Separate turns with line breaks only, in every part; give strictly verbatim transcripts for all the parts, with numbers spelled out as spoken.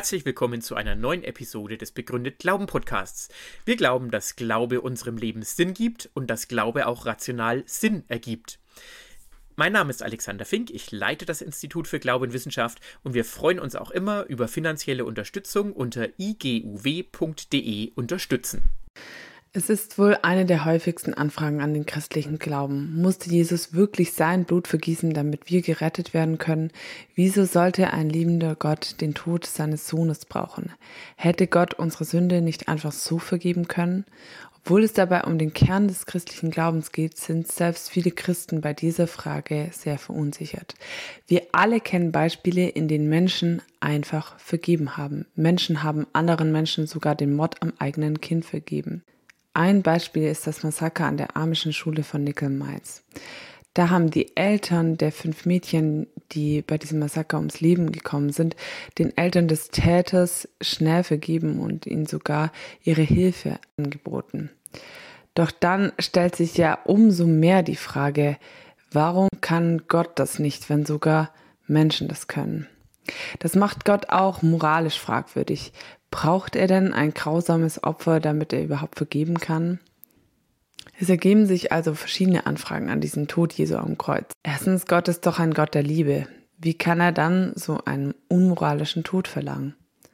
Herzlich willkommen zu einer neuen Episode des Begründet Glauben Podcasts. Wir glauben, dass Glaube unserem Leben Sinn gibt und dass Glaube auch rational Sinn ergibt. Mein Name ist Alexander Fink, ich leite das Institut für Glaube und Wissenschaft und wir freuen uns auch immer über finanzielle Unterstützung unter i g u w punkt d e unterstützen.
Es ist wohl eine der häufigsten Anfragen an den christlichen Glauben. Musste Jesus wirklich sein Blut vergießen, damit wir gerettet werden können? Wieso sollte ein liebender Gott den Tod seines Sohnes brauchen? Hätte Gott unsere Sünde nicht einfach so vergeben können? Obwohl es dabei um den Kern des christlichen Glaubens geht, sind selbst viele Christen bei dieser Frage sehr verunsichert. Wir alle kennen Beispiele, in denen Menschen einfach vergeben haben. Menschen haben anderen Menschen sogar den Mord am eigenen Kind vergeben. Ein Beispiel ist das Massaker an der amischen Schule von Nickel-Mainz. Da haben die Eltern der fünf Mädchen, die bei diesem Massaker ums Leben gekommen sind, den Eltern des Täters schnell vergeben und ihnen sogar ihre Hilfe angeboten. Doch dann stellt sich ja umso mehr die Frage, warum kann Gott das nicht, wenn sogar Menschen das können? Das macht Gott auch moralisch fragwürdig. Braucht er denn ein grausames Opfer, damit er überhaupt vergeben kann? Es ergeben sich also verschiedene Anfragen an diesen Tod Jesu am Kreuz. Erstens, Gott ist doch ein Gott der Liebe. Wie kann er dann so einen unmoralischen Tod verlangen?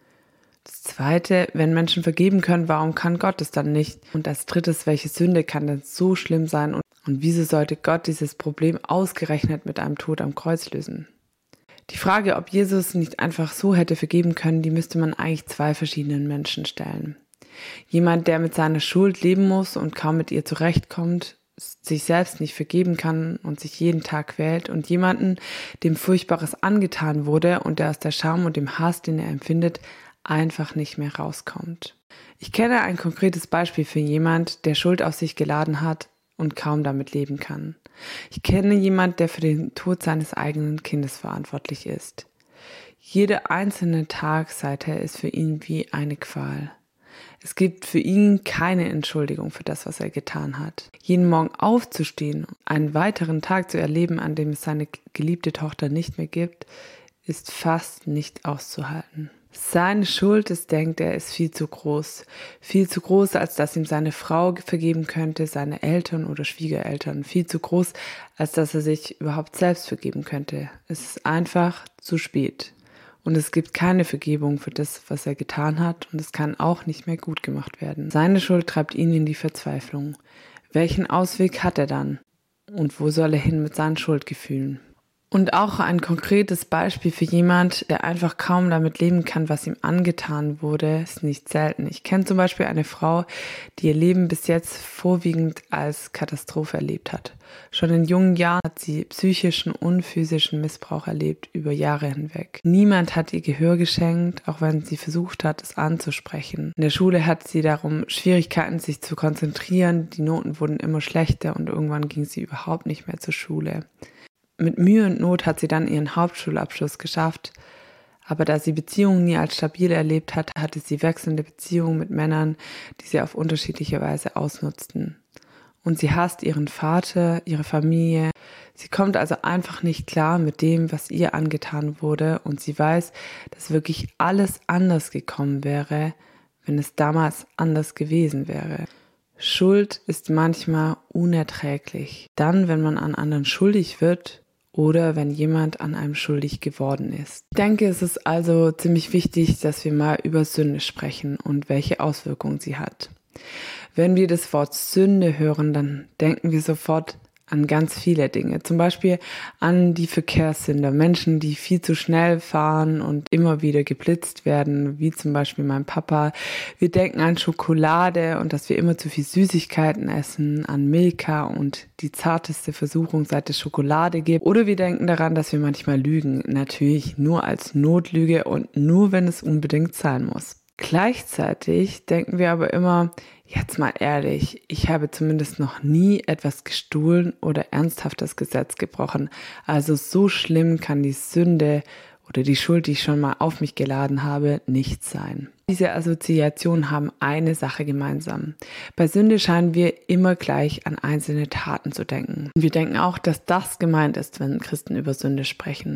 Das Zweite, wenn Menschen vergeben können, warum kann Gott es dann nicht? Und als Drittes, welche Sünde kann denn so schlimm sein? Und, und wieso sollte Gott dieses Problem ausgerechnet mit einem Tod am Kreuz lösen? Die Frage, ob Jesus nicht einfach so hätte vergeben können, die müsste man eigentlich zwei verschiedenen Menschen stellen. Jemand, der mit seiner Schuld leben muss und kaum mit ihr zurechtkommt, sich selbst nicht vergeben kann und sich jeden Tag quält, und jemanden, dem Furchtbares angetan wurde und der aus der Scham und dem Hass, den er empfindet, einfach nicht mehr rauskommt. Ich kenne ein konkretes Beispiel für jemand, der Schuld auf sich geladen hat und kaum damit leben kann. Ich kenne jemanden, der für den Tod seines eigenen Kindes verantwortlich ist. Jeder einzelne Tag seither ist für ihn wie eine Qual. Es gibt für ihn keine Entschuldigung für das, was er getan hat. Jeden Morgen aufzustehen, einen weiteren Tag zu erleben, an dem es seine geliebte Tochter nicht mehr gibt, ist fast nicht auszuhalten. Seine Schuld, das denkt er, ist viel zu groß. Viel zu groß, als dass ihm seine Frau vergeben könnte, seine Eltern oder Schwiegereltern. Viel zu groß, als dass er sich überhaupt selbst vergeben könnte. Es ist einfach zu spät. Und es gibt keine Vergebung für das, was er getan hat, und es kann auch nicht mehr gut gemacht werden. Seine Schuld treibt ihn in die Verzweiflung. Welchen Ausweg hat er dann? Und wo soll er hin mit seinen Schuldgefühlen? Und auch ein konkretes Beispiel für jemand, der einfach kaum damit leben kann, was ihm angetan wurde, ist nicht selten. Ich kenne zum Beispiel eine Frau, die ihr Leben bis jetzt vorwiegend als Katastrophe erlebt hat. Schon in jungen Jahren hat sie psychischen und physischen Missbrauch erlebt, über Jahre hinweg. Niemand hat ihr Gehör geschenkt, auch wenn sie versucht hat, es anzusprechen. In der Schule hat sie darum Schwierigkeiten, sich zu konzentrieren. Die Noten wurden immer schlechter und irgendwann ging sie überhaupt nicht mehr zur Schule. Mit Mühe und Not hat sie dann ihren Hauptschulabschluss geschafft, aber da sie Beziehungen nie als stabil erlebt hat, hatte sie wechselnde Beziehungen mit Männern, die sie auf unterschiedliche Weise ausnutzten. Und sie hasst ihren Vater, ihre Familie. Sie kommt also einfach nicht klar mit dem, was ihr angetan wurde, und sie weiß, dass wirklich alles anders gekommen wäre, wenn es damals anders gewesen wäre. Schuld ist manchmal unerträglich. Dann, wenn man an anderen schuldig wird, oder wenn jemand an einem schuldig geworden ist. Ich denke, es ist also ziemlich wichtig, dass wir mal über Sünde sprechen und welche Auswirkungen sie hat. Wenn wir das Wort Sünde hören, dann denken wir sofort an ganz viele Dinge. Zum Beispiel an die Verkehrssünder, Menschen, die viel zu schnell fahren und immer wieder geblitzt werden, wie zum Beispiel mein Papa. Wir denken an Schokolade und dass wir immer zu viel Süßigkeiten essen, an Milka und die zarteste Versuchung, seit es Schokolade gibt. Oder wir denken daran, dass wir manchmal lügen, natürlich nur als Notlüge und nur, wenn es unbedingt sein muss. Gleichzeitig denken wir aber immer, jetzt mal ehrlich, ich habe zumindest noch nie etwas gestohlen oder ernsthaft das Gesetz gebrochen. Also so schlimm kann die Sünde oder die Schuld, die ich schon mal auf mich geladen habe, nicht sein. Diese Assoziationen haben eine Sache gemeinsam. Bei Sünde scheinen wir immer gleich an einzelne Taten zu denken. Und wir denken auch, dass das gemeint ist, wenn Christen über Sünde sprechen.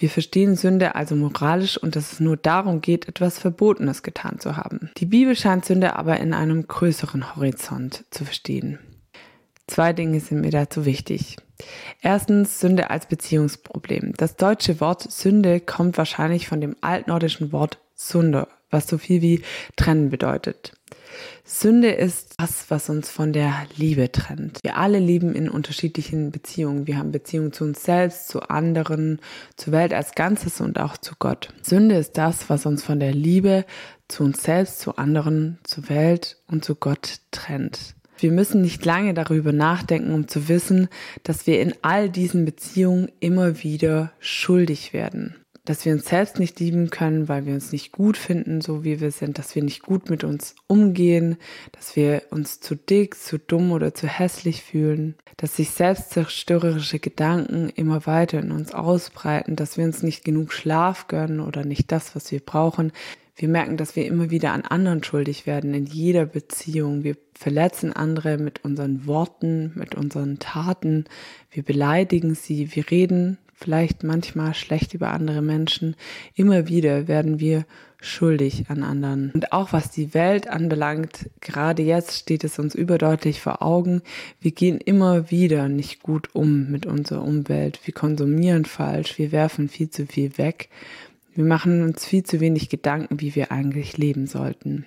Wir verstehen Sünde also moralisch und dass es nur darum geht, etwas Verbotenes getan zu haben. Die Bibel scheint Sünde aber in einem größeren Horizont zu verstehen. Zwei Dinge sind mir dazu wichtig. Erstens Sünde als Beziehungsproblem. Das deutsche Wort Sünde kommt wahrscheinlich von dem altnordischen Wort Sunder, was so viel wie trennen bedeutet. Sünde ist das, was uns von der Liebe trennt. Wir alle leben in unterschiedlichen Beziehungen. Wir haben Beziehungen zu uns selbst, zu anderen, zur Welt als Ganzes und auch zu Gott. Sünde ist das, was uns von der Liebe zu uns selbst, zu anderen, zur Welt und zu Gott trennt. Wir müssen nicht lange darüber nachdenken, um zu wissen, dass wir in all diesen Beziehungen immer wieder schuldig werden. Dass wir uns selbst nicht lieben können, weil wir uns nicht gut finden, so wie wir sind, dass wir nicht gut mit uns umgehen, dass wir uns zu dick, zu dumm oder zu hässlich fühlen, dass sich selbstzerstörerische Gedanken immer weiter in uns ausbreiten, dass wir uns nicht genug Schlaf gönnen oder nicht das, was wir brauchen. Wir merken, dass wir immer wieder an anderen schuldig werden in jeder Beziehung. Wir verletzen andere mit unseren Worten, mit unseren Taten. Wir beleidigen sie, wir reden vielleicht manchmal schlecht über andere Menschen. Immer wieder werden wir schuldig an anderen. Und auch was die Welt anbelangt, gerade jetzt steht es uns überdeutlich vor Augen, wir gehen immer wieder nicht gut um mit unserer Umwelt. Wir konsumieren falsch, wir werfen viel zu viel weg. Wir machen uns viel zu wenig Gedanken, wie wir eigentlich leben sollten.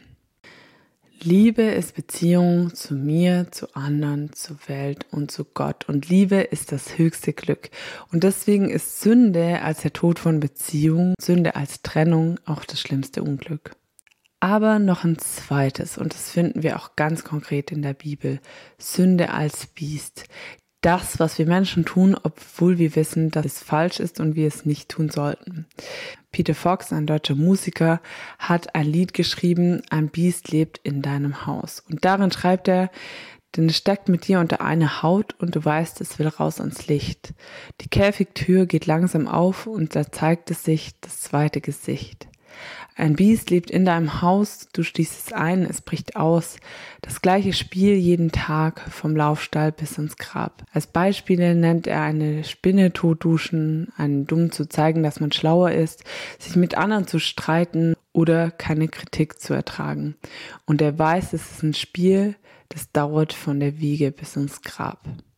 Liebe ist Beziehung zu mir, zu anderen, zur Welt und zu Gott. Und Liebe ist das höchste Glück. Und deswegen ist Sünde als der Tod von Beziehung, Sünde als Trennung auch das schlimmste Unglück. Aber noch ein zweites, und das finden wir auch ganz konkret in der Bibel, Sünde als Biest. Das, was wir Menschen tun, obwohl wir wissen, dass es falsch ist und wir es nicht tun sollten. Peter Fox, ein deutscher Musiker, hat ein Lied geschrieben, ein Biest lebt in deinem Haus. Und darin schreibt er, denn es steckt mit dir unter eine Haut und du weißt, es will raus ans Licht. Die Käfigtür geht langsam auf und da zeigt es sich das zweite Gesicht. Ein Biest lebt in deinem Haus, du schließt es ein, es bricht aus. Das gleiche Spiel jeden Tag, vom Laufstall bis ins Grab. Als Beispiele nennt er eine Spinne totduschen, einen Dumm zu zeigen, dass man schlauer ist, sich mit anderen zu streiten oder keine Kritik zu ertragen. Und er weiß, es ist ein Spiel, das dauert von der Wiege bis ins Grab.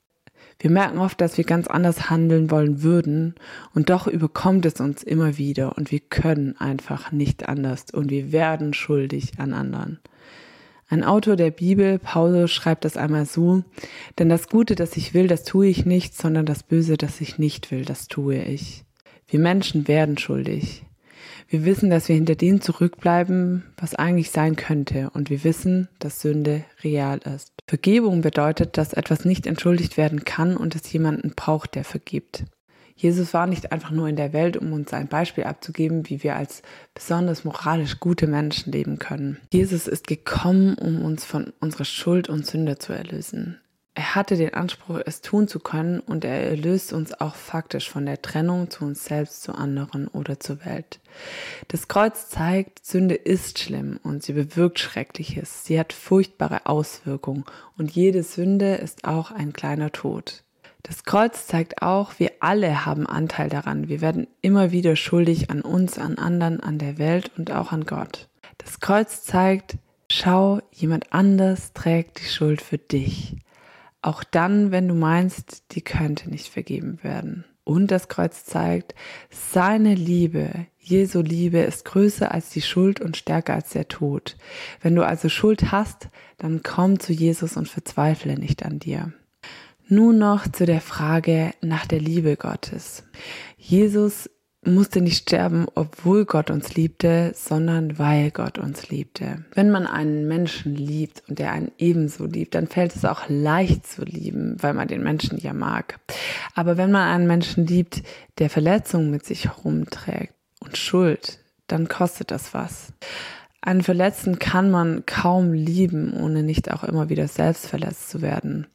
Wir merken oft, dass wir ganz anders handeln wollen würden und doch überkommt es uns immer wieder und wir können einfach nicht anders und wir werden schuldig an anderen. Ein Autor der Bibel, Paulus, schreibt das einmal so, denn das Gute, das ich will, das tue ich nicht, sondern das Böse, das ich nicht will, das tue ich. Wir Menschen werden schuldig. Wir wissen, dass wir hinter dem zurückbleiben, was eigentlich sein könnte. Und wir wissen, dass Sünde real ist. Vergebung bedeutet, dass etwas nicht entschuldigt werden kann und es jemanden braucht, der vergibt. Jesus war nicht einfach nur in der Welt, um uns ein Beispiel abzugeben, wie wir als besonders moralisch gute Menschen leben können. Jesus ist gekommen, um uns von unserer Schuld und Sünde zu erlösen. Er hatte den Anspruch, es tun zu können und er erlöst uns auch faktisch von der Trennung zu uns selbst, zu anderen oder zur Welt. Das Kreuz zeigt, Sünde ist schlimm und sie bewirkt Schreckliches. Sie hat furchtbare Auswirkungen und jede Sünde ist auch ein kleiner Tod. Das Kreuz zeigt auch, wir alle haben Anteil daran. Wir werden immer wieder schuldig an uns, an anderen, an der Welt und auch an Gott. Das Kreuz zeigt, schau, jemand anders trägt die Schuld für dich. Auch dann, wenn du meinst, die könnte nicht vergeben werden. Und das Kreuz zeigt, seine Liebe, Jesu Liebe ist größer als die Schuld und stärker als der Tod. Wenn du also Schuld hast, dann komm zu Jesus und verzweifle nicht an dir. Nun noch zu der Frage nach der Liebe Gottes. Jesus musste nicht sterben, obwohl Gott uns liebte, sondern weil Gott uns liebte. Wenn man einen Menschen liebt und der einen ebenso liebt, dann fällt es auch leicht zu lieben, weil man den Menschen ja mag. Aber wenn man einen Menschen liebt, der Verletzungen mit sich herumträgt und Schuld, dann kostet das was. Einen Verletzten kann man kaum lieben, ohne nicht auch immer wieder selbst verletzt zu werden.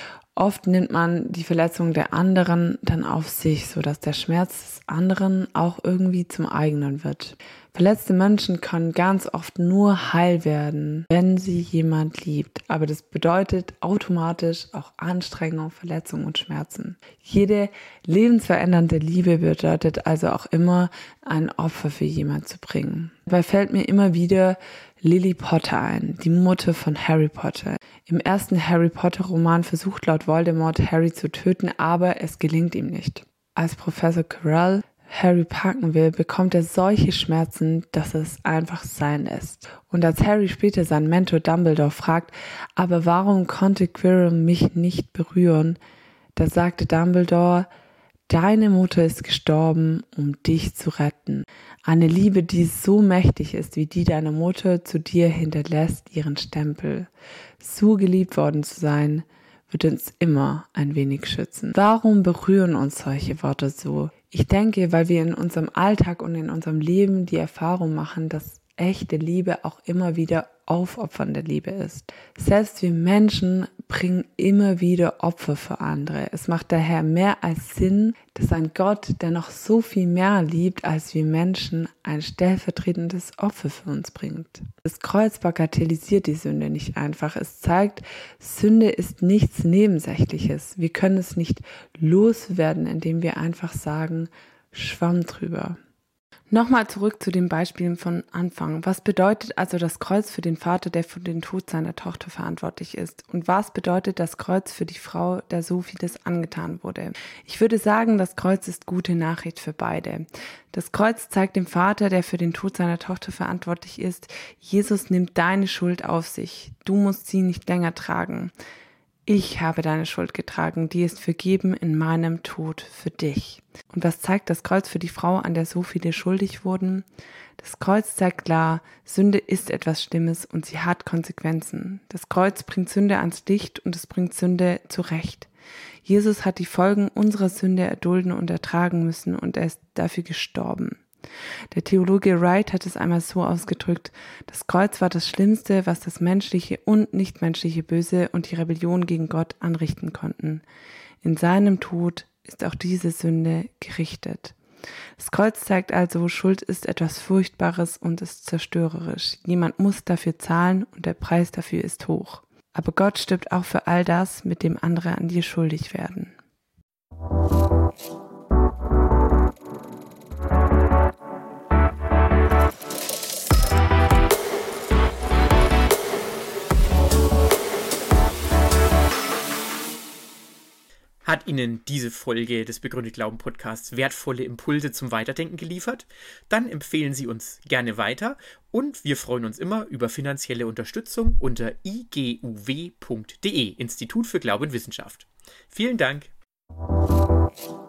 Oft nimmt man die Verletzung der anderen dann auf sich, sodass der Schmerz des anderen auch irgendwie zum eigenen wird. Verletzte Menschen können ganz oft nur heil werden, wenn sie jemand liebt. Aber das bedeutet automatisch auch Anstrengung, Verletzung und Schmerzen. Jede lebensverändernde Liebe bedeutet also auch immer, ein Opfer für jemand zu bringen. Dabei fällt mir immer wieder Lily Potter ein, die Mutter von Harry Potter. Im ersten Harry Potter Roman versucht Lord Voldemort Harry zu töten, aber es gelingt ihm nicht. Als Professor Quirrell Harry packen will, bekommt er solche Schmerzen, dass es einfach sein lässt. Und als Harry später seinen Mentor Dumbledore fragt, aber warum konnte Quirrell mich nicht berühren, da sagte Dumbledore, deine Mutter ist gestorben, um dich zu retten. Eine Liebe, die so mächtig ist wie die deiner Mutter zu dir, hinterlässt ihren Stempel. So geliebt worden zu sein, wird uns immer ein wenig schützen. Warum berühren uns solche Worte so? Ich denke, weil wir in unserem Alltag und in unserem Leben die Erfahrung machen, dass echte Liebe auch immer wieder aufopfernde Liebe ist. Selbst wir Menschen bringen immer wieder Opfer für andere. Es macht daher mehr als Sinn, dass ein Gott, der noch so viel mehr liebt als wir Menschen, ein stellvertretendes Opfer für uns bringt. Das Kreuz bagatellisiert die Sünde nicht einfach. Es zeigt, Sünde ist nichts Nebensächliches. Wir können es nicht loswerden, indem wir einfach sagen, Schwamm drüber. Nochmal zurück zu den Beispielen von Anfang. Was bedeutet also das Kreuz für den Vater, der für den Tod seiner Tochter verantwortlich ist? Und was bedeutet das Kreuz für die Frau, der so vieles angetan wurde? Ich würde sagen, das Kreuz ist gute Nachricht für beide. Das Kreuz zeigt dem Vater, der für den Tod seiner Tochter verantwortlich ist, Jesus nimmt deine Schuld auf sich. Du musst sie nicht länger tragen. Ich habe deine Schuld getragen, die ist vergeben in meinem Tod für dich. Und was zeigt das Kreuz für die Frau, an der so viele schuldig wurden? Das Kreuz zeigt klar, Sünde ist etwas Schlimmes und sie hat Konsequenzen. Das Kreuz bringt Sünde ans Licht und es bringt Sünde zurecht. Jesus hat die Folgen unserer Sünde erdulden und ertragen müssen und er ist dafür gestorben. Der Theologe Wright hat es einmal so ausgedrückt, das Kreuz war das Schlimmste, was das menschliche und nichtmenschliche Böse und die Rebellion gegen Gott anrichten konnten. In seinem Tod ist auch diese Sünde gerichtet. Das Kreuz zeigt also, Schuld ist etwas Furchtbares und ist zerstörerisch. Jemand muss dafür zahlen und der Preis dafür ist hoch. Aber Gott stirbt auch für all das, mit dem andere an dir schuldig werden.
Hat Ihnen diese Folge des Begründet Glauben Podcasts wertvolle Impulse zum Weiterdenken geliefert? Dann empfehlen Sie uns gerne weiter und wir freuen uns immer über finanzielle Unterstützung unter i g u w punkt d e, Institut für Glaube und Wissenschaft. Vielen Dank!